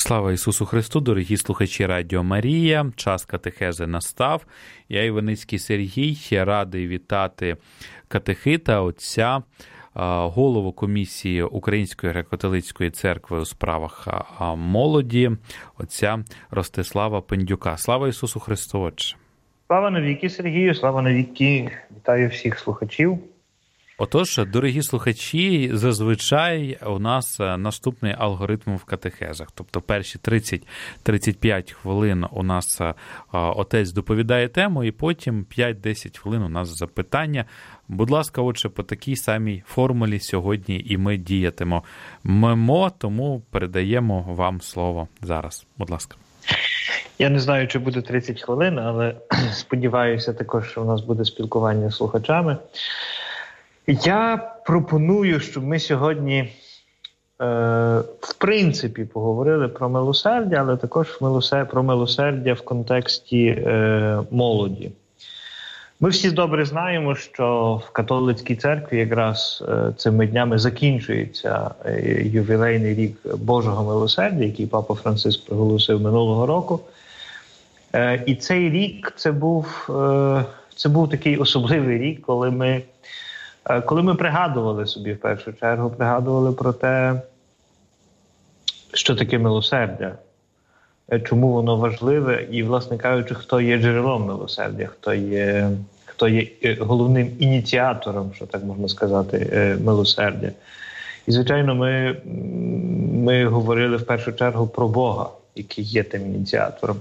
Слава Ісусу Христу, дорогі слухачі Радіо Марія, час катехези настав. Я, Іваницький Сергій, радий вітати катехита, отця, голову комісії Української греко-католицької церкви у справах молоді, отця Ростислава Пендюка. Слава Ісусу Христу, Отче! Слава навіки, Сергію, слава навіки! Вітаю всіх слухачів. Отож, дорогі слухачі, зазвичай у нас наступний алгоритм в катехезах. Тобто перші 30-35 хвилин у нас отець доповідає тему, і потім 5-10 хвилин у нас запитання. Будь ласка, отже, по такій самій формулі сьогодні і ми діятимо. Тому передаємо вам слово зараз. Будь ласка. Я не знаю, чи буде 30 хвилин, але сподіваюся також, що у нас буде спілкування з слухачами. Я пропоную, щоб ми сьогодні, в принципі, поговорили про милосердя, але також про милосердя в контексті молоді. Ми всі добре знаємо, що в католицькій церкві якраз цими днями закінчується ювілейний рік Божого милосердя, який Папа Франциск проголосив минулого року. І цей рік це був такий особливий рік, коли ми пригадували собі, в першу чергу, про те, що таке милосердя, чому воно важливе і, власне кажучи, хто є джерелом милосердя, хто є головним ініціатором, що так можна сказати, милосердя. І, звичайно, ми говорили в першу чергу про Бога, який є тим ініціатором.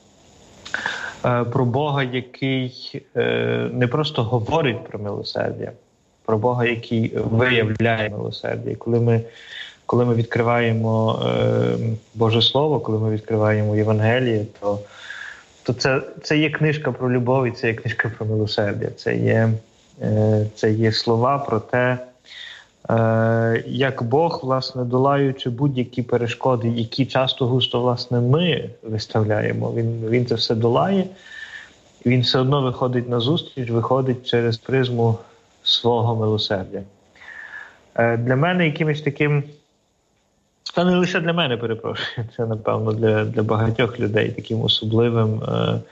Про Бога, який не просто говорить про милосердя, про Бога, який виявляє милосердя. І коли ми відкриваємо Боже Слово, коли ми відкриваємо Євангеліє, то це є книжка про любов і це є книжка про милосердя. Це є слова про те, як Бог, власне, долаючи будь-які перешкоди, які часто-густо, власне, ми виставляємо. Він це все долає, і він все одно виходить на зустріч, виходить через призму свого милосердя. Для мене якимось таким, та не лише для мене, перепрошую, це, напевно, для багатьох людей таким особливим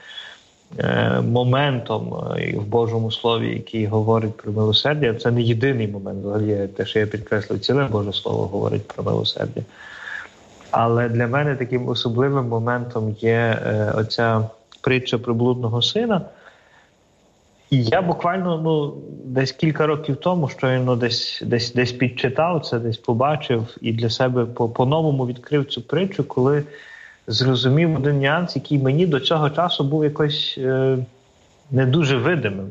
моментом в Божому Слові, який говорить про милосердя. Це не єдиний момент, взагалі, те, що я підкреслив, ціле Боже Слово говорить про милосердя. Але для мене таким особливим моментом є оця притча про блудного сина. І я буквально десь кілька років тому щойно десь підчитав це, десь побачив і для себе по-новому відкрив цю притчу, коли зрозумів один нюанс, який мені до цього часу був якось не дуже видимим.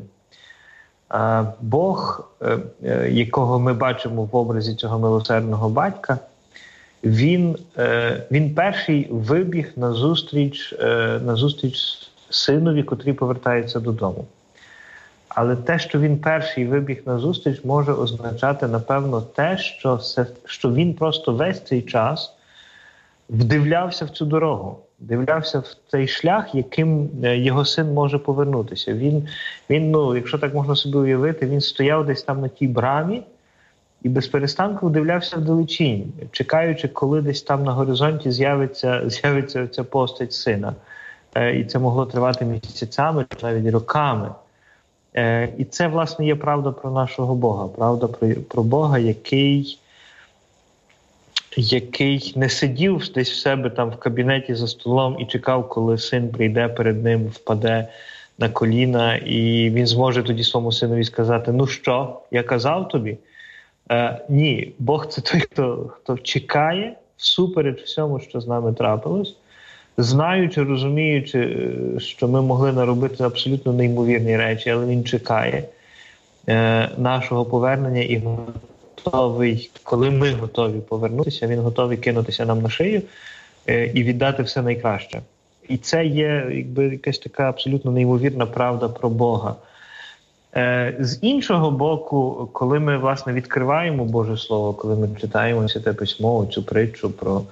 Бог, якого ми бачимо в образі цього милосердного батька, він перший вибіг на зустріч синові, котрий повертається додому. Але те, що він перший вибіг на зустріч, може означати, напевно, те, що він просто весь цей час вдивлявся в цю дорогу, вдивлявся в цей шлях, яким його син може повернутися. Він, якщо так можна собі уявити, він стояв десь там на тій брамі і безперестанку вдивлявся вдалечінь, чекаючи, коли десь там на горизонті з'явиться ця постать сина. І це могло тривати місяцями, навіть роками. І це, власне, є правда про нашого Бога, правда про Бога, який не сидів десь в себе там в кабінеті за столом і чекав, коли син прийде перед ним, впаде на коліна, і він зможе тоді своєму синові сказати: «Ну що, я казав тобі?» Ні, Бог – це той, хто чекає всупереч всьому, що з нами трапилось, знаючи, розуміючи, що ми могли наробити абсолютно неймовірні речі, але він чекає нашого повернення і готовий, коли ми готові повернутися, він готовий кинутися нам на шию і віддати все найкраще. І це є якась така абсолютно неймовірна правда про Бога. З іншого боку, коли ми, власне, відкриваємо Боже Слово, коли ми читаємо Святе Письмо, цю притчу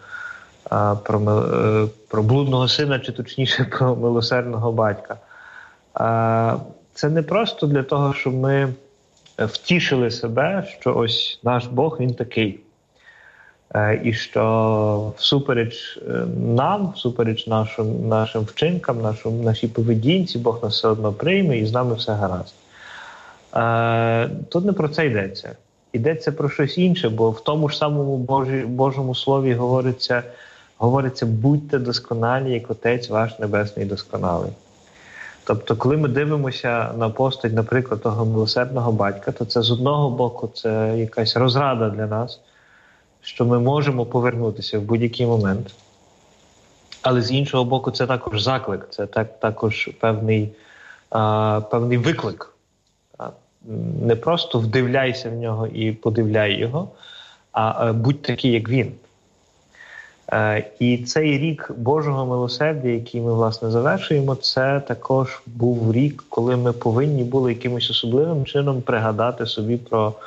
про блудного сина, чи точніше про милосердного батька. Це не просто для того, щоб ми втішили себе, що ось наш Бог, він такий. І що всупереч нам, всупереч нашим вчинкам, нашій поведінці, Бог нас все одно прийме і з нами все гаразд. Тут не про це йдеться. Йдеться про щось інше, бо в тому ж самому Божому Слові говориться «Будьте досконалі, як Отець ваш Небесний досконалий». Тобто, коли ми дивимося на постать, наприклад, того милосердного батька, то це з одного боку це якась розрада для нас, що ми можемо повернутися в будь-який момент. Але з іншого боку, це також заклик, це також певний виклик. Не просто вдивляйся в нього і подивляй його, а будь такий, як він. І цей рік Божого милосердя, який ми, власне, завершуємо, це також був рік, коли ми повинні були якимось особливим чином пригадати собі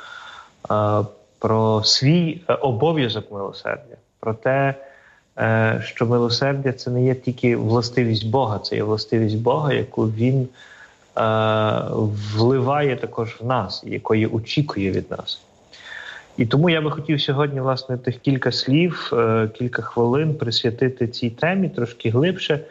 про свій обов'язок милосердя, про те, що милосердя – це не є тільки властивість Бога, це є властивість Бога, яку Він вливає також в нас, якої очікує від нас. І тому я би хотів сьогодні, власне, тих кілька слів, кілька хвилин присвятити цій темі трошки глибше,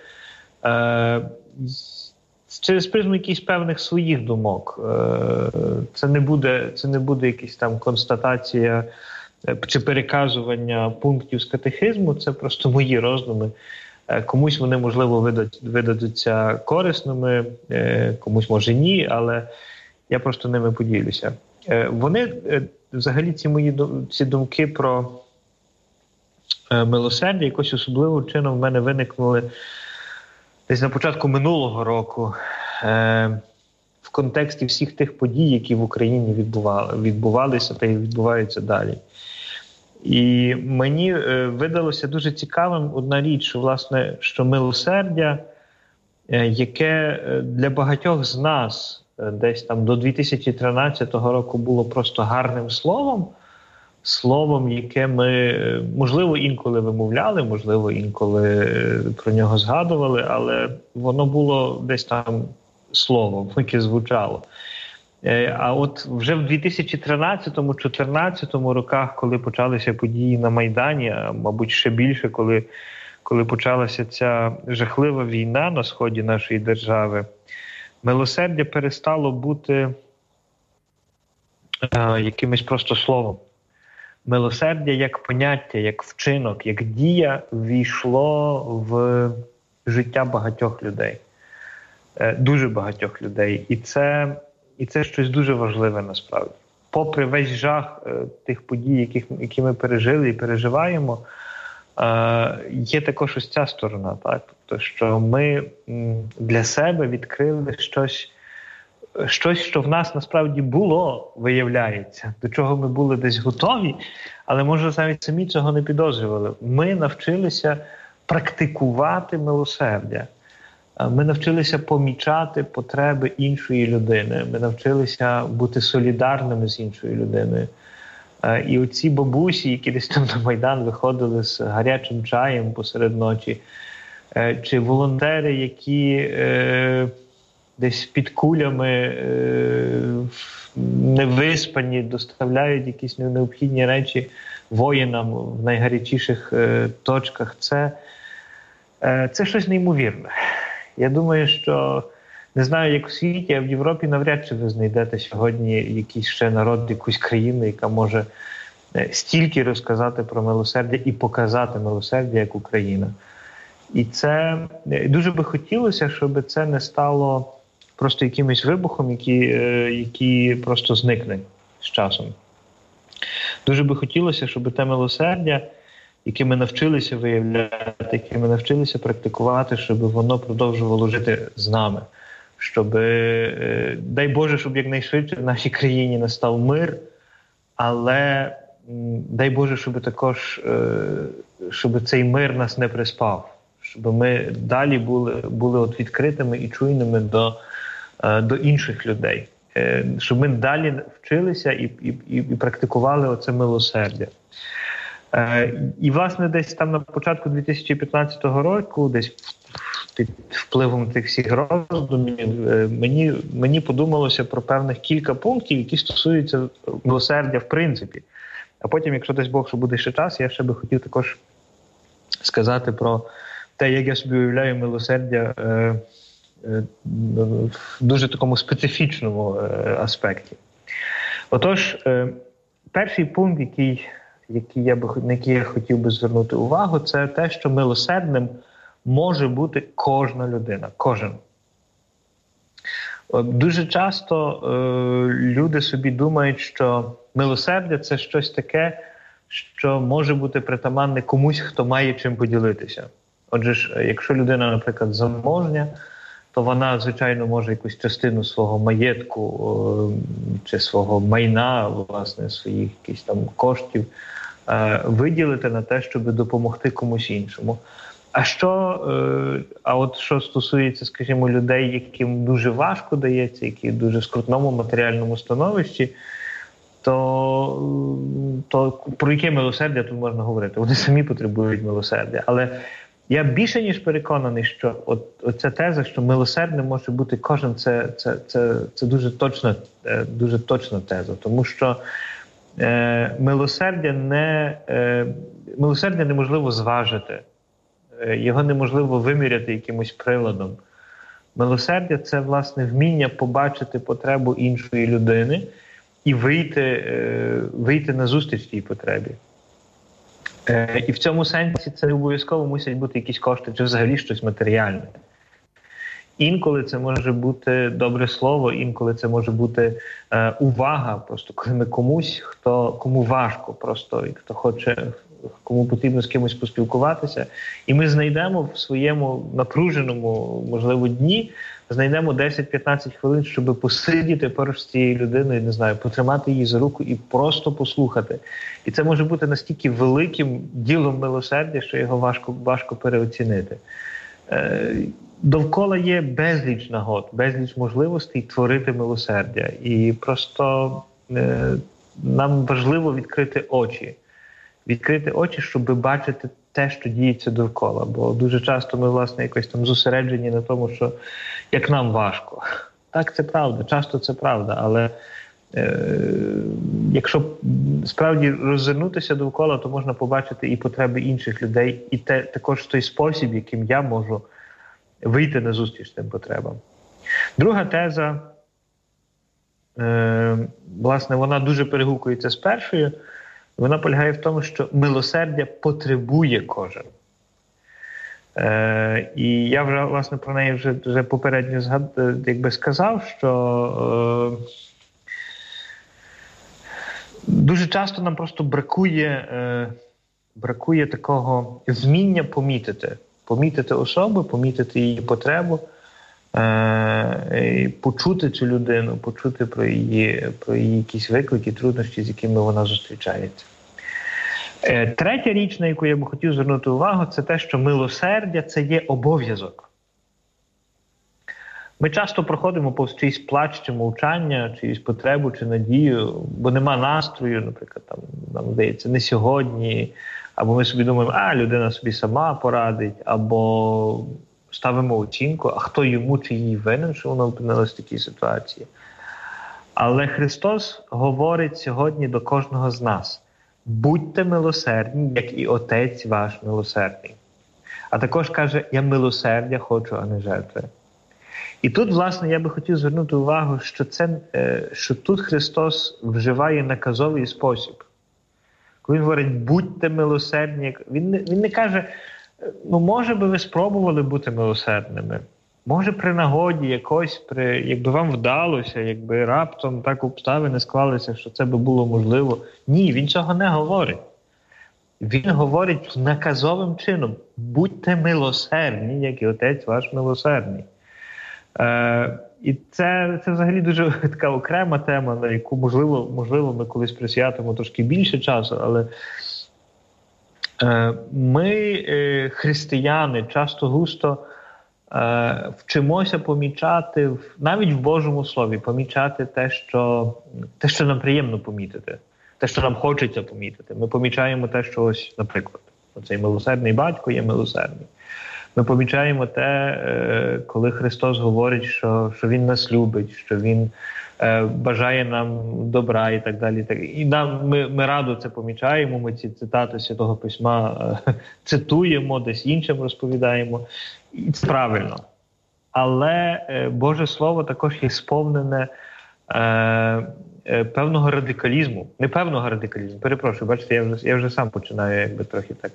через призму якихось певних своїх думок. Це не буде якась там констатація чи переказування пунктів з катехизму, це просто мої роздуми. Комусь вони, можливо, видадуться корисними, комусь, може, ні, але я просто ними поділюся. Вони, взагалі, ці думки про милосердя якось особливим чином в мене виникнули десь на початку минулого року в контексті всіх тих подій, які в Україні відбувалися та й відбуваються далі. І мені видалося дуже цікавим одна річ, що, власне, що милосердя, яке для багатьох з нас десь там до 2013 року було просто гарним словом, яке ми, можливо, інколи вимовляли, можливо, інколи про нього згадували, але воно було десь там словом, яке звучало. А от вже в 2013-2014 роках, коли почалися події на Майдані, а мабуть ще більше, коли почалася ця жахлива війна на сході нашої держави, милосердя перестало бути якимось просто словом. Милосердя як поняття, як вчинок, як дія ввійшло в життя багатьох людей. Дуже багатьох людей. І це щось дуже важливе насправді. Попри весь жах тих подій, які ми пережили і переживаємо, є також ось ця сторона. Так? Тобто, що ми для себе відкрили щось, що в нас насправді було, виявляється, до чого ми були десь готові, але, може, навіть самі цього не підозрювали. Ми навчилися практикувати милосердя. Ми навчилися помічати потреби іншої людини. Ми навчилися бути солідарними з іншою людиною. І оці бабусі, які десь там на Майдан виходили з гарячим чаєм посеред ночі, чи волонтери, які десь під кулями невиспані доставляють якісь необхідні речі воїнам в найгарячіших точках, це щось неймовірне. Я думаю, що, не знаю, як у світі, а в Європі навряд чи ви знайдете сьогодні якийсь ще народ, якусь країну, яка може стільки розказати про милосердя і показати милосердя, як Україна. І це дуже би хотілося, щоб це не стало просто якимось вибухом, який просто зникне з часом. Дуже би хотілося, щоб те милосердя, яке ми навчилися виявляти, яке ми навчилися практикувати, щоб воно продовжувало жити з нами. Щоб, дай Боже, щоб якнайшвидше в нашій країні настав мир, але дай Боже, щоб також щоб цей мир нас не приспав, щоб ми далі були от відкритими і чуйними до інших людей, щоб ми далі вчилися і практикували оце милосердя. І, власне, десь там на початку 2015 року, десь під впливом тих всіх роздумів, мені подумалося про певних кілька пунктів, які стосуються милосердя в принципі. А потім, якщо дасть Бог, що буде ще час, я ще би хотів також сказати про те, як я собі уявляю милосердя в дуже такому специфічному аспекті. Отож, перший пункт, на який я хотів би звернути увагу, це те, що милосердним може бути кожна людина, кожен. Дуже часто люди собі думають, що милосердя – це щось таке, що може бути притаманне комусь, хто має чим поділитися. Отже ж, якщо людина, наприклад, заможня, то вона, звичайно, може якусь частину свого маєтку чи свого майна, власне, своїх якихось там коштів виділити на те, щоб допомогти комусь іншому. А от що стосується, скажімо, людей, яким дуже важко дається, які в дуже скрутному матеріальному становищі, то про яке милосердя тут можна говорити? Вони самі потребують милосердя. Але я більше ніж переконаний, що оця теза, що милосердним може бути кожен, це дуже точна теза. Тому що милосердя неможливо зважити. Його неможливо виміряти якимось приладом. Милосердя – це, власне, вміння побачити потребу іншої людини і вийти на зустріч тій потребі. І в цьому сенсі це не обов'язково мусять бути якісь кошти чи взагалі щось матеріальне. Інколи це може бути добре слово, інколи це може бути увага, просто коли ми комусь, кому важко, просто хто хоче, кому потрібно з кимось поспілкуватися, і ми знайдемо в своєму напруженому, можливо, дні, знайдемо 10-15 хвилин, щоб посидіти поруч з цією людиною, не знаю, потримати її за руку і просто послухати. І це може бути настільки великим ділом милосердя, що його важко переоцінити. Довкола є безліч нагод, безліч можливостей творити милосердя. І просто нам важливо відкрити очі, щоб бачити те, що діється довкола. Бо дуже часто ми, власне, якось там зосереджені на тому, що як нам важко. Так, це правда, часто це правда, але якщо справді роззирнутися довкола, то можна побачити і потреби інших людей, і також той спосіб, яким я можу вийти на зустріч тим потребам. Друга теза, власне, вона дуже перегукується з першою. Вона полягає в тому, що милосердя потребує кожен. І я вже, власне, про неї вже попередньо сказав, що дуже часто нам просто бракує такого вміння помітити особу, помітити її потребу, почути цю людину, почути про її якісь виклики, труднощі, з якими вона зустрічається. Третя річ, на яку я би хотів звернути увагу, це те, що милосердя – це є обов'язок. Ми часто проходимо повз чийсь плач чи мовчання, чиюсь потребу чи надію, бо нема настрою, наприклад, нам здається, не сьогодні, або ми собі думаємо, людина собі сама порадить, або ставимо оцінку, а хто йому чи їй винен, що вона опинилась в такій ситуації. Але Христос говорить сьогодні до кожного з нас: будьте милосердні, як і Отець ваш милосердний. А також каже, я милосердя хочу, а не жертви. І тут, власне, я би хотів звернути увагу, що тут Христос вживає наказовий спосіб. Коли він говорить, будьте милосердні, він не каже, може би ви спробували бути милосердними. Може при нагоді якось, якби вам вдалося, якби раптом так обставини склалися, що це би було можливо. Ні, він цього не говорить. Він говорить наказовим чином, будьте милосердні, як і Отець ваш милосердний. І це взагалі дуже така окрема тема, на яку, можливо, ми колись присвятимо трошки більше часу, але ми, християни, часто-густо вчимося помічати, навіть в Божому Слові, помічати те, що нам приємно помітити, те, що нам хочеться помітити. Ми помічаємо те, що ось, наприклад, цей милосердний батько є милосердний. Ми помічаємо те, коли Христос говорить, що Він нас любить, що Він бажає нам добра і так далі. І ми радо це помічаємо, ми ці цитати Святого Письма цитуємо, десь іншим розповідаємо. І це правильно. Але Боже Слово також є сповнене певного радикалізму. Не певного радикалізму, перепрошую, бачите, я вже сам починаю якби трохи так.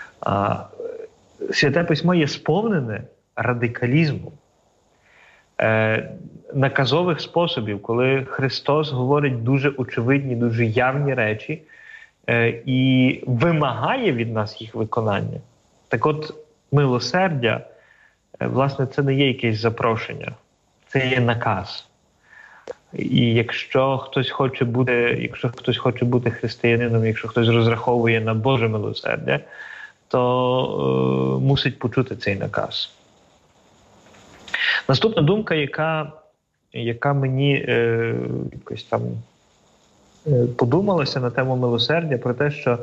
Святе Письмо є сповнене радикалізму, наказових способів, коли Христос говорить дуже очевидні, дуже явні речі і вимагає від нас їх виконання. Так от, милосердя, власне, це не є якесь запрошення, це є наказ. І якщо хтось хоче бути християнином, якщо хтось розраховує на Боже милосердя, то мусить почути цей наказ. Наступна думка, яка мені якось там подумалася на тему милосердя, про те, що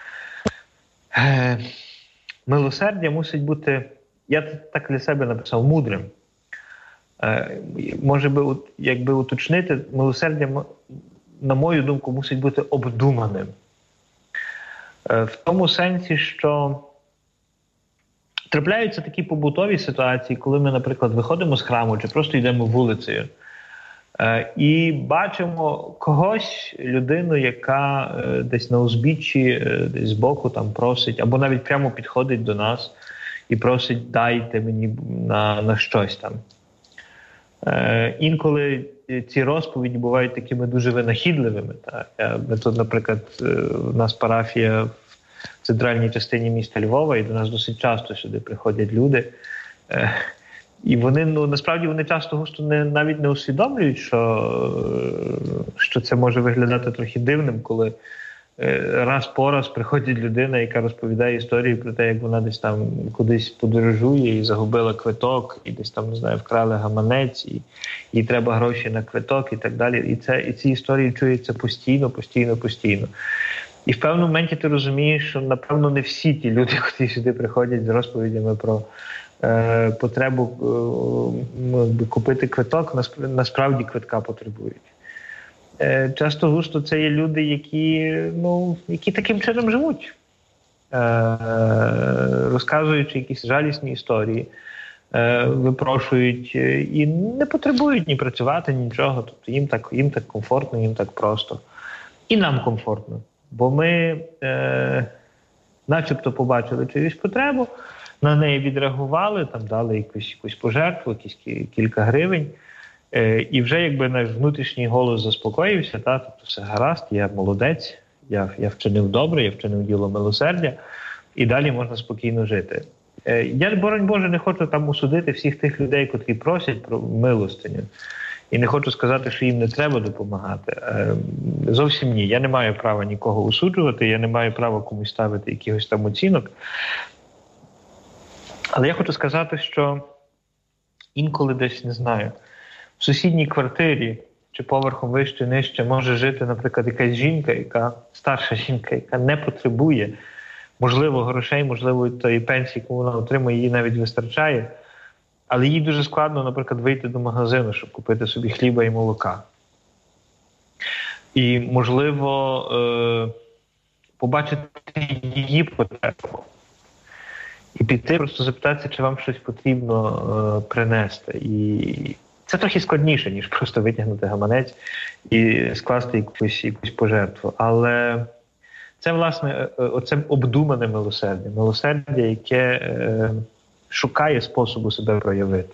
милосердя мусить бути, я так для себе написав, мудрим. Може би, якби уточнити, милосердя, на мою думку, мусить бути обдуманим. В тому сенсі, що трапляються такі побутові ситуації, коли ми, наприклад, виходимо з храму чи просто йдемо вулицею і бачимо когось, людину, яка десь на узбіччі, десь збоку там просить, або навіть прямо підходить до нас і просить, дайте мені на щось там. Інколи ці розповіді бувають такими дуже винахідливими. Ми тут, наприклад, у нас парафія в центральній частині міста Львова, і до нас досить часто сюди приходять люди. І вони, насправді, вони часто густо навіть не усвідомлюють, що це може виглядати трохи дивним, коли раз по раз приходить людина, яка розповідає історію про те, як вона десь там кудись подорожує і загубила квиток, і десь там, не знаю, вкрали гаманець, і їй треба гроші на квиток і так далі. І ці історії чуються постійно. І в певному моменті ти розумієш, що, напевно, не всі ті люди, які сюди приходять з розповідями про потребу купити квиток, насправді квитка потребують. Часто густо це є люди, які таким чином живуть, розказуючи якісь жалісні історії, випрошують і не потребують ні працювати, нічого. Тобто їм так комфортно, їм так просто. І нам комфортно. Бо ми начебто побачили чиюсь потребу, на неї відреагували, там дали якусь пожертву, якісь кілька гривень, і вже якби наш внутрішній голос заспокоївся, тобто все гаразд, я молодець, я вчинив добре, я вчинив діло милосердя, і далі можна спокійно жити. Я, боронь Боже, не хочу там осудити всіх тих людей, котрі просять про милостиню. І не хочу сказати, що їм не треба допомагати. Зовсім ні. Я не маю права нікого осуджувати, я не маю права комусь ставити якихось там оцінок. Але я хочу сказати, що інколи десь, не знаю, в сусідній квартирі чи поверхом вище, нижче може жити, наприклад, якась жінка, старша жінка, яка не потребує, можливо, грошей, можливо, тої пенсії, яку вона отримує, їй навіть вистачає. Але їй дуже складно, наприклад, вийти до магазину, щоб купити собі хліба і молока. І, можливо, побачити її потребу. І піти, просто запитатися, чи вам щось потрібно принести. І це трохи складніше, ніж просто витягнути гаманець і скласти якусь пожертву. Але це, власне, оце обдумане милосердя. Милосердя, яке шукає способу себе проявити.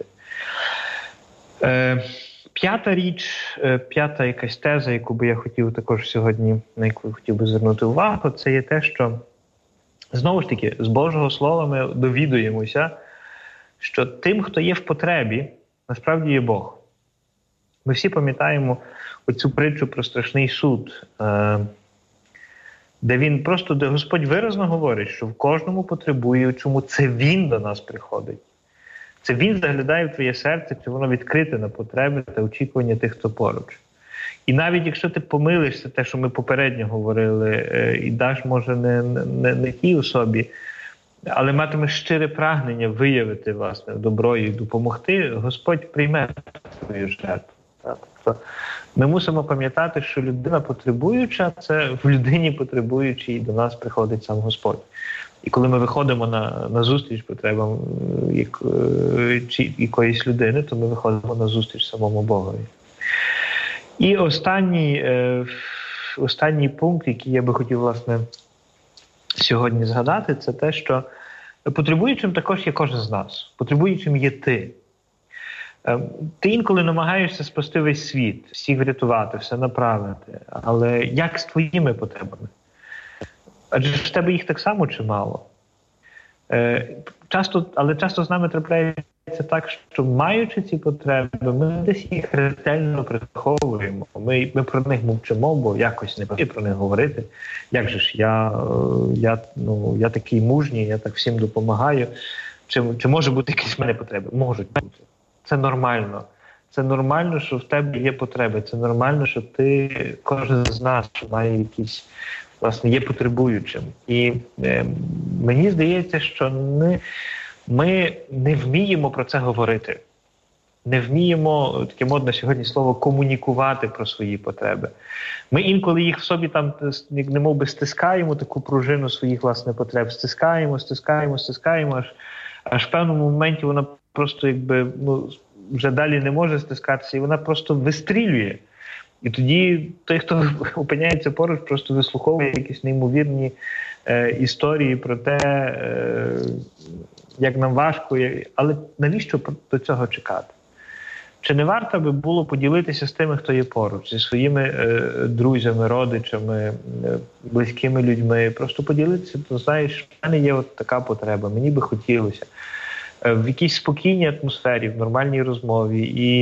П'ята річ, п'ята якась теза, яку би я хотів також сьогодні, на яку я хотів би звернути увагу, це є те, що, знову ж таки, з Божого Слова ми довідуємося, що тим, хто є в потребі, насправді є Бог. Ми всі пам'ятаємо оцю притчу про страшний суд, де Господь виразно говорить, що в кожному потребуючому це Він до нас приходить. Це Він заглядає в твоє серце, чи воно відкрите на потреби та очікування тих, хто поруч. І навіть якщо ти помилишся, те, що ми попередньо говорили, і даш, може, не тій особі але матимеш щире прагнення виявити, власне, добро і допомогти, Господь прийме твою жертву. Тобто ми мусимо пам'ятати, що людина потребуюча, це в людині потребуючій до нас приходить сам Господь. І коли ми виходимо на зустріч потребам якоїсь людини, то ми виходимо на зустріч самому Богові. І останній пункт, який я би хотів, власне, сьогодні згадати, це те, що потребуючим також є кожен з нас. Потребуючим є ти. Ти інколи намагаєшся спасти весь світ, всіх врятувати, все направити. Але як з твоїми потребами? Адже ж в тебе їх так само чимало. Але часто з нами трапляється так, що маючи ці потреби, ми десь їх ретельно приховуємо. Ми про них мовчимо, бо якось не потрібно про них говорити. Як же ж я такий мужній, я так всім допомагаю. Чи може бути якісь в мене потреби? Можуть бути. Це нормально. Це нормально, що в тебе є потреби. Це нормально, що кожен з нас має якісь, власне, є потребуючим. І мені здається, що ми не вміємо про це говорити. Не вміємо, таке модне сьогодні слово, комунікувати про свої потреби. Ми інколи їх в собі там, немов би, стискаємо таку пружину своїх, власне, потреб. Стискаємо, аж в певному моменті вона просто вже далі не може стискатися, і вона просто вистрілює. І тоді той, хто опиняється поруч, просто вислуховує якісь неймовірні історії про те, як нам важко. Але навіщо до цього чекати? Чи не варто би було поділитися з тими, хто є поруч, зі своїми друзями, родичами, близькими людьми? Просто поділитися, то знаєш, в мене є от така потреба, мені би хотілося. В якійсь спокійній атмосфері, в нормальній розмові.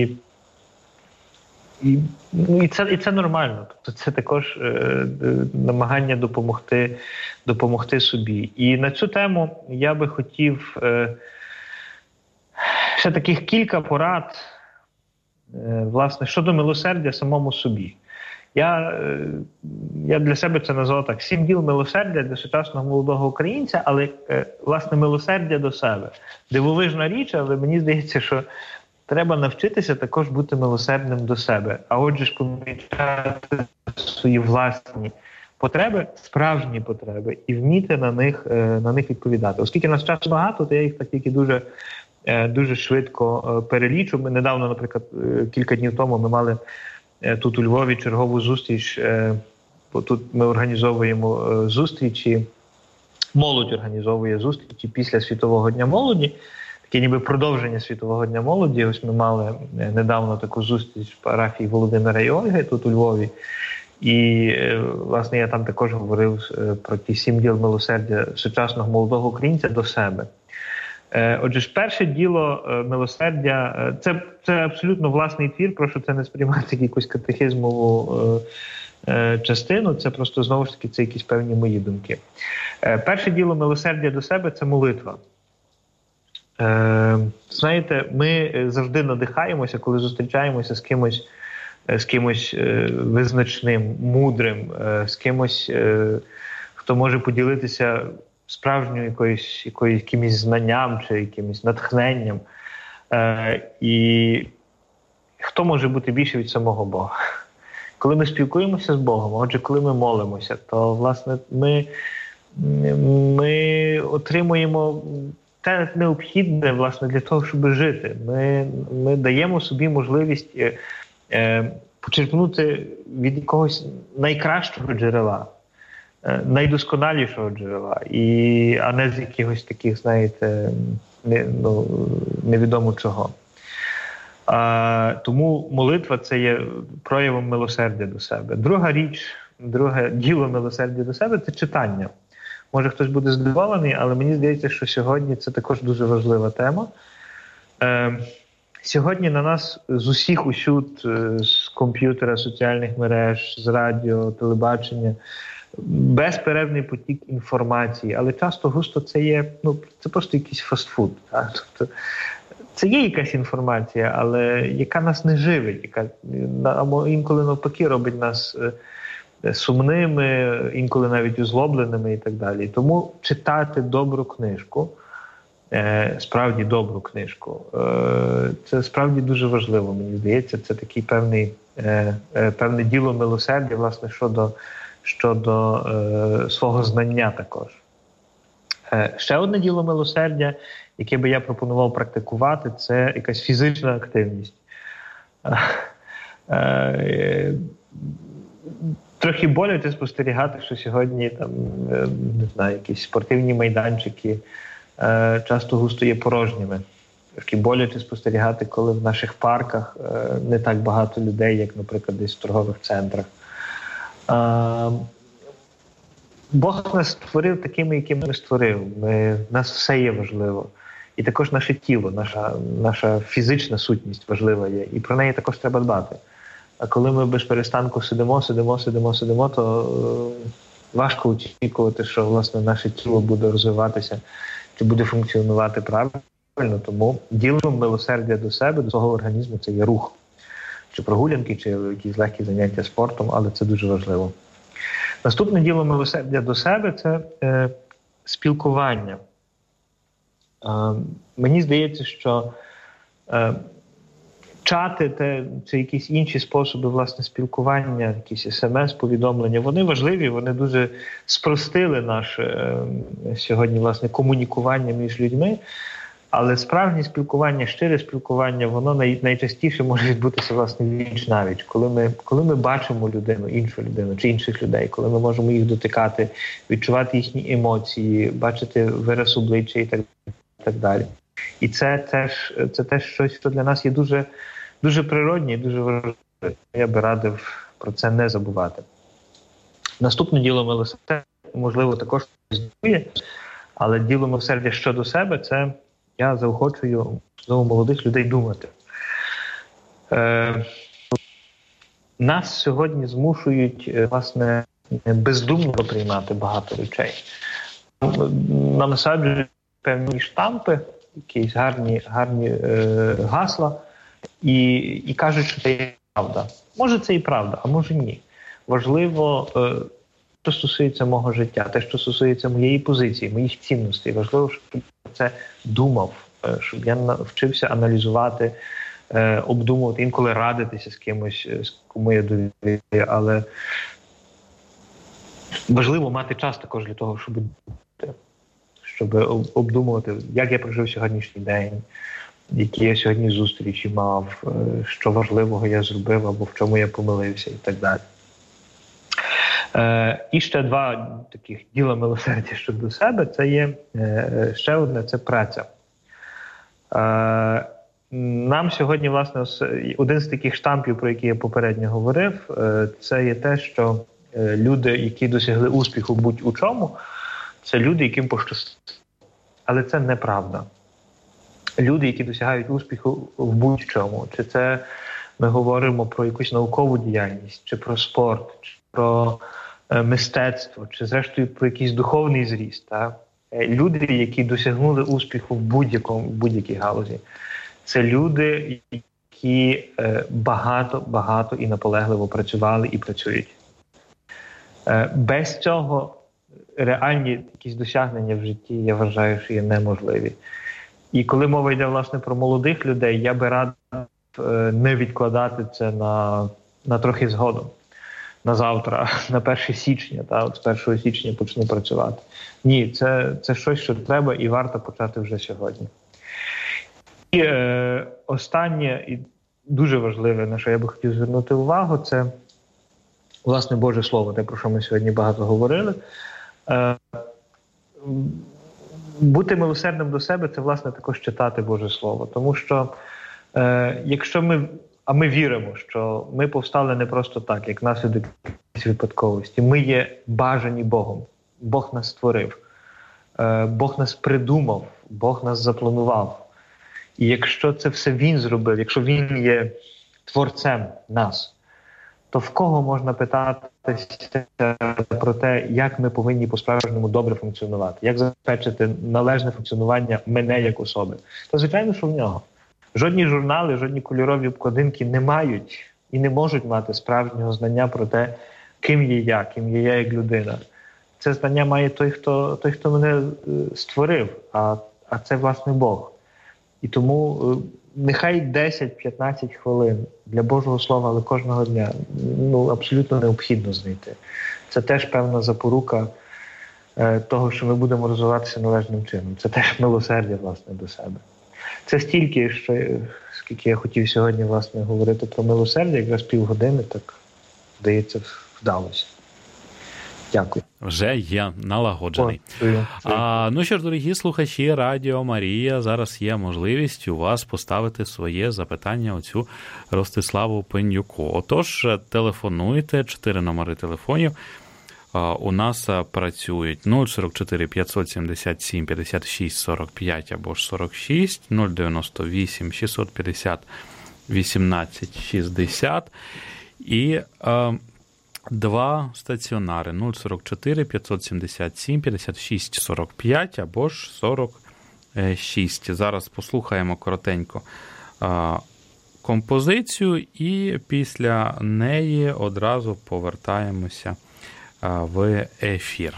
І це нормально. Тобто це також намагання допомогти собі. І на цю тему я би хотів ще таких кілька порад, власне, щодо милосердя самому собі. Я для себе це назвав так: 7 діл милосердя для сучасного молодого українця, але, власне, милосердя до себе. Дивовижна річ, але мені здається, що треба навчитися також бути милосердним до себе. А отже ж помічати свої власні потреби, справжні потреби, і вміти на них відповідати. Оскільки нас часу багато, то я їх так тільки дуже швидко перелічу. Ми недавно, наприклад, кілька днів тому ми мали тут у Львові чергову зустріч, бо тут ми організовуємо зустрічі, молодь організовує зустрічі після Світового дня молоді, таке ніби продовження Світового дня молоді. Ось ми мали недавно таку зустріч в парафії Володимира і Ольги тут у Львові. І, власне, я там також говорив про ті 7 діл милосердя сучасного молодого українця до себе. Отже ж, перше діло милосердя – це абсолютно власний твір, прошу це не сприймати як якусь катехизмову частину, це просто, знову ж таки, це якісь певні мої думки. Перше діло милосердя до себе – це молитва. Знаєте, ми завжди надихаємося, коли зустрічаємося з кимось визначним, мудрим, з кимось, хто може поділитися справжньою якимось знанням чи якимось натхненням. І хто може бути більше від самого Бога? Коли ми спілкуємося з Богом, отже, коли ми молимося, то, власне, ми отримуємо те необхідне, власне, для того, щоб жити. Ми даємо собі можливість почерпнути від якогось найкращого джерела, найдосконалішого джерела, а не з якихось таких, знаєте, невідомо чого. Тому молитва – це є проявом милосердя до себе. Друге діло милосердя до себе – це читання. Може, хтось буде здивований, але мені здається, що сьогодні це також дуже важлива тема. Сьогодні на нас з усіх усюд, з комп'ютера, соціальних мереж, з радіо, телебачення, безперервний потік інформації, але часто густо це просто якийсь фастфуд. Тобто, це є якась інформація, але яка нас не живить, яка інколи навпаки робить нас сумними, інколи навіть озлобленими і так далі. Тому читати добру книжку, справді добру книжку, це справді дуже важливо, мені здається. Це такий певне діло милосердя, власне, щодо свого знання також. Ще одне діло милосердя, яке би я пропонував практикувати, це якась фізична активність. Трохи боляче спостерігати, що сьогодні там, не знаю, якісь спортивні майданчики часто густо є порожніми. Трохи боляче спостерігати, коли в наших парках не так багато людей, як, наприклад, десь в торгових центрах. Бог нас створив такими, якими ми створив. В нас все є важливо. І також наше тіло, наша фізична сутність важлива є. І про неї також треба дбати. А коли ми без перестанку сидимо, то важко очікувати, що, власне, наше тіло буде розвиватися чи буде функціонувати правильно. Тому ділом милосердя до себе, до свого організму – це є рух. Чи прогулянки, чи якісь легкі заняття спортом, але це дуже важливо. Наступне діло милосердя до себе – це спілкування. Мені здається, що чати це якісь інші способи, власне, спілкування, якісь смс-повідомлення, вони важливі, вони дуже спростили наше сьогодні, власне, комунікування між людьми, але справжнє спілкування, щире спілкування, воно найчастіше може відбутися, власне, віч-навіч, коли ми бачимо людину, іншу людину чи інших людей, коли ми можемо їх дотикати, відчувати їхні емоції, бачити вираз обличчя і так далі. І це теж щось, що для нас є дуже, дуже природне і дуже важливе. Я би радив про це не забувати. Наступне діло милосердя, можливо, також існує, але діло милосердя щодо себе – це я заохочую молодих людей думати. Нас сьогодні змушують, власне, бездумно приймати багато речей. Нам насаджують певні штампи, якісь гарні гасла, і кажуть, що це є правда. Може, це і правда, а може ні. Важливо, що стосується мого життя, те, що стосується моєї позиції, моїх цінностей. Важливо, щоб я це думав, щоб я вчився аналізувати, обдумувати, інколи радитися з кимось, кому я довіряю, але важливо мати час також для того, щоб обдумувати, як я прожив сьогоднішній день, які я сьогодні зустрічі мав, що важливого я зробив або в чому я помилився і так далі. І ще два таких діла милосердя щодо себе, це є ще одне, це праця. Нам сьогодні, власне, один з таких штампів, про які я попередньо говорив, це є те, що люди, які досягли успіху будь-у чому, це люди, яким пощастило. Але це неправда. Люди, які досягають успіху в будь-чому, чи це ми говоримо про якусь наукову діяльність, чи про спорт, чи про мистецтво, чи зрештою про якийсь духовний зріст. Так? Люди, які досягнули успіху в будь-якій галузі, це люди, які багато і наполегливо працювали і працюють. Без цього реальні якісь досягнення в житті, я вважаю, що є неможливі. І коли мова йде, власне, про молодих людей, я би радив не відкладати це на трохи згодом. На завтра, на 1 січня, от з 1 січня почну працювати. Ні, це щось, що треба і варто почати вже сьогодні. І останнє, і дуже важливе, на що я би хотів звернути увагу, це, власне, Боже Слово, те, про що ми сьогодні багато говорили. Бути милосердним до себе – це, власне, також читати Боже Слово. Тому що, якщо ми віримо, що ми повстали не просто так, як наслідок випадковості. Ми є бажані Богом. Бог нас створив. Бог нас придумав. Бог нас запланував. І якщо це все Він зробив, якщо Він є творцем нас, то в кого можна питатися про те, як ми повинні по-справжньому добре функціонувати? Як забезпечити належне функціонування мене як особи? Та, звичайно, що в нього. Жодні журнали, жодні кольорові обкладинки не мають і не можуть мати справжнього знання про те, ким є я як людина. Це знання має той, хто мене створив, а це, власне, Бог. І тому нехай 10-15 хвилин для Божого Слова, але кожного дня, абсолютно необхідно знайти. Це теж певна запорука того, що ми будемо розвиватися належним чином. Це теж милосердя, власне, до себе. Це стільки, скільки я хотів сьогодні, власне, говорити про милосердя, якраз півгодини, так, здається, вдалося. Дякую. Вже є налагоджений. Ну що ж, дорогі слухачі Радіо Марія, зараз є можливість у вас поставити своє запитання оцю Ростиславу Пенюку. Отож, телефонуйте, 4 номери телефонів у нас працюють 044 577 56 45 або ж 46, 098 650 18 60 і 2 стаціонари 044 577 56 45 або ж 46. Зараз послухаємо коротенько композицію і після неї одразу повертаємося в ефір.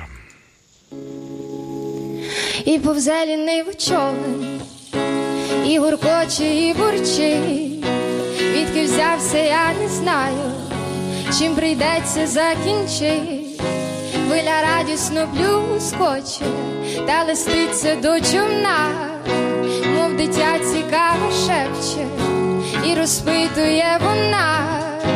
І повзе лінивий човен, і гуркоче, і бурчить. Відки взявся, я не знаю, чим прийдеться закінчить. Хвиля радісно плюскоче, та листиться до човна, мов дитя цікаво шепче, і розпитує вона.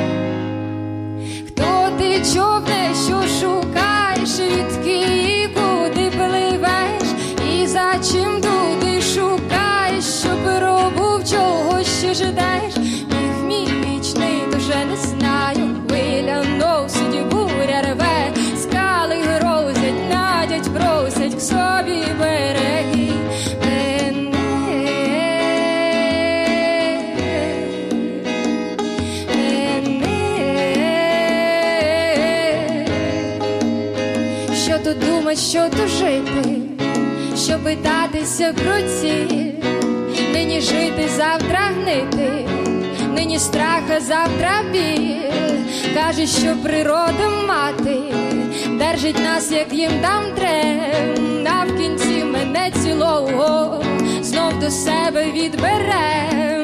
Хто ти, човне, що шукаєш, відки і куди пливеш, і за чим туди шукаєш, що пробув, чого ще ждеш? Міг мій вічний, дуже не знаю, хвиля носить, буря рве, скали грозять, надять, просять к собі береги. Що то жити, що питатися про ціль, нині жити, завтра гнити, нині страх, а завтра біль. Каже, що природа мати держить нас, як їм там трем, а в кінці мене цілого знов до себе відберем.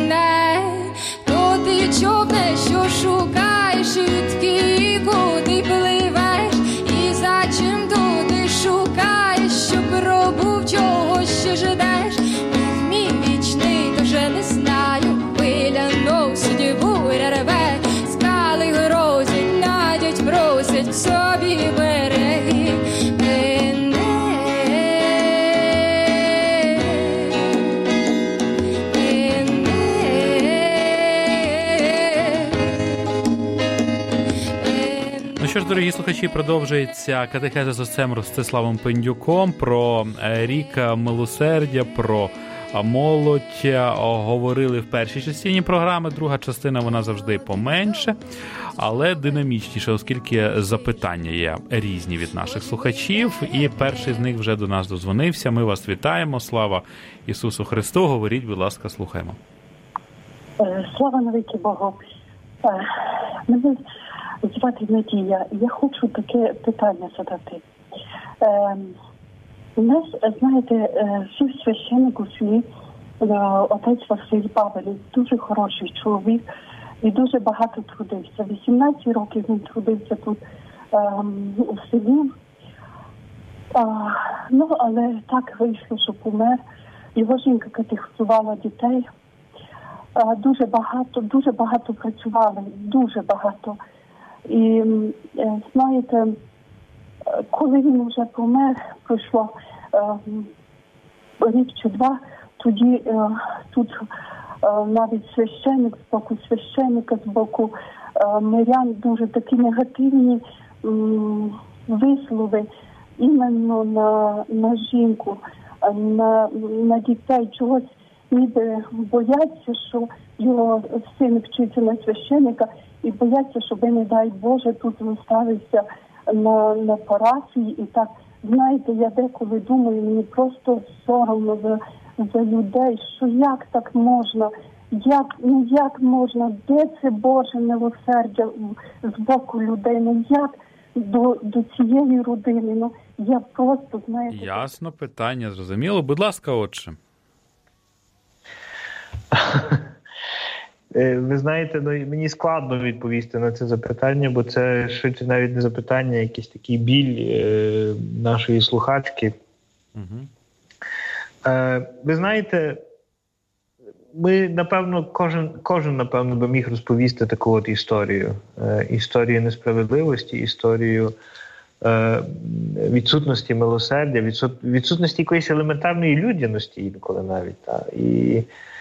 То ти, човне, що шукаєш, відки і куди пливеш, і за чим туди шукаєш, що пробув, чого ще ждеш? Мій вічний, дуже не знаю, хвиля носить, буря рве, скали грозять, надять, просять к собі береги. Що ж, дорогі слухачі, продовжується катехеза з отцем Ростиславом Пендюком про рік милосердя, про молодь. Говорили в першій частині програми, друга частина вона завжди поменше, але динамічніше, оскільки запитання є різні від наших слухачів, і перший з них вже до нас дозвонився. Ми вас вітаємо, слава Ісусу Христу, говоріть, будь ласка, слухаємо. Слава навіки Богу. Мене звати Надія. Я хочу таке питання задати. У нас, знаєте, жив священник у селі, отець Василь Бабель, дуже хороший чоловік і дуже багато трудився. 18 років він трудився тут у селі. Але так вийшло, що помер. Його жінка катехизувала дітей. Дуже багато працювали, дуже багато. І, знаєте, коли він вже помер, пройшло рік чи два, тоді тут навіть священник, з боку священника, з боку мирян дуже такі негативні вислови іменно на жінку, на дітей. Чогось ніби бояться, що його син вчиться на священника, і бояться, щоб, не дай Боже, тут виставився на парафії. І так, знаєте, я деколи думаю, мені просто соромно за людей, що як так можна, як можна, де це Боже милосердя з боку людей, як до цієї родини, я просто, знаєте... Ясно, питання зрозуміло. Будь ласка, отче. Ви знаєте, мені складно відповісти на це запитання, бо це швидше навіть не запитання, якийсь такий біль нашої слухачки. Угу. Ви знаєте, ми, напевно, кожен, напевно, би міг розповісти таку от історію. Історію несправедливості, історію відсутності милосердя, відсутності якоїсь елементарної людяності інколи навіть. І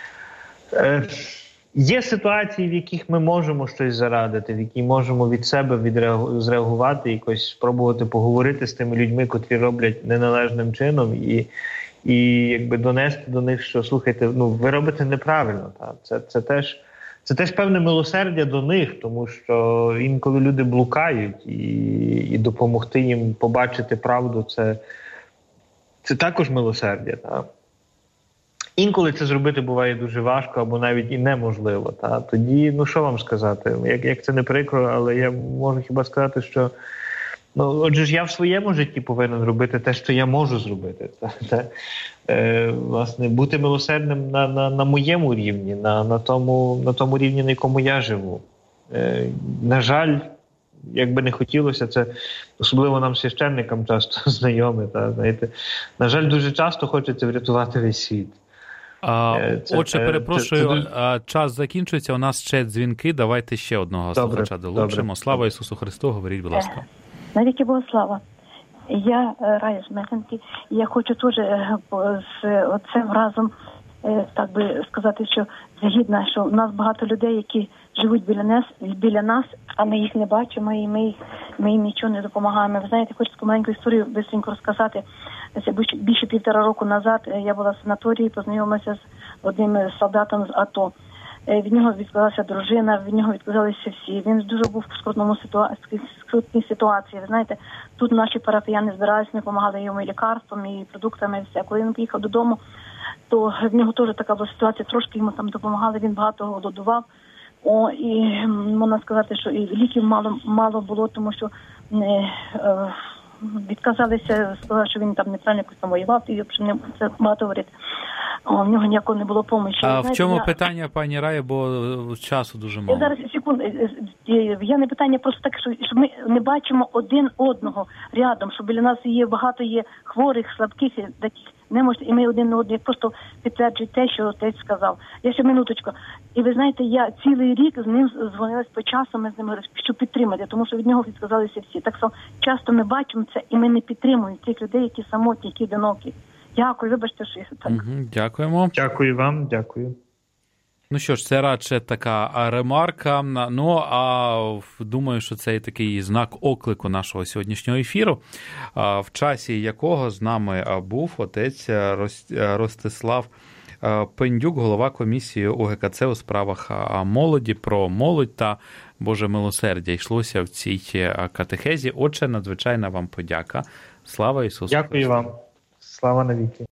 є ситуації, в яких ми можемо щось зарадити, в які можемо від себе зреагувати, якось спробувати поговорити з тими людьми, котрі роблять неналежним чином, і якби донести до них, що, слухайте, ви робите неправильно. Це теж певне милосердя до них, тому що інколи люди блукають, і допомогти їм побачити правду – це також милосердя. Інколи це зробити буває дуже важко або навіть і неможливо. Тоді, що вам сказати? Як це не прикро, але я можу хіба сказати, що отже ж я в своєму житті повинен робити те, що я можу зробити. Власне, бути милосердним на моєму рівні, на тому рівні, на якому я живу. На жаль, як би не хотілося, це особливо нам, священникам, часто знайоме. Знаєте, на жаль, дуже часто хочеться врятувати весь світ. Отже, перепрошую, час закінчується, у нас ще дзвінки, давайте ще одного слухача долучимо. Слава Ісусу Христу, говоріть, будь ласка. Навіки Богослава. Я Рая з Мехенки, я хочу теж з оцим разом, так би сказати, що згідно, що в нас багато людей, які живуть біля нас, а ми їх не бачимо, і ми їм нічого не допомагаємо. Ви знаєте, хочу таку маленьку історію бистренько розказати. Більше 1,5 року назад я була в санаторії, познайомилася з одним солдатом з АТО. Від нього відказалася дружина, від нього відказалися всі. Він дуже був в скрутній ситуації. Ви знаєте, тут наші парафіяни збиралися, ми допомагали йому і лікарством, і продуктами, і все. Коли він приїхав додому, то в нього теж така була ситуація, трошки йому там допомагали, він багато голодував. І можна сказати, що і ліків мало було, тому що відказалися, сказали, що він там неправильно якось там воював, і взагалі це багато говорити. В нього ніякого не було помочі. А в чому питання, пані Рая, бо часу дуже мало? Зараз, секунду. Я не питання просто таке, що ми не бачимо один одного рядом, що біля нас багато є хворих, слабких, таких немощних, і ми один на одного просто підтверджують те, що отець сказав. Я ще минуточку. І ви знаєте, я цілий рік з ним дзвонилась по часу, ми з ним говорили, щоб підтримати, тому що від нього відказалися всі. Так що часто ми бачимо це, і ми не підтримуємо цих людей, які самотні, які одинокі. Дякую, вибачте, що я так. Дякуємо. Дякую вам, дякую. Ну що ж, це радше така ремарка. Думаю, що це і такий знак оклику нашого сьогоднішнього ефіру, в часі якого з нами був отець Ростислав Пендюк, голова комісії УГКЦ у справах молоді, про молодь та Боже милосердя. Йшлося в цій катехезі. Отже, надзвичайна вам подяка. Слава Ісусу Христу. Дякую вам. Слава навіки.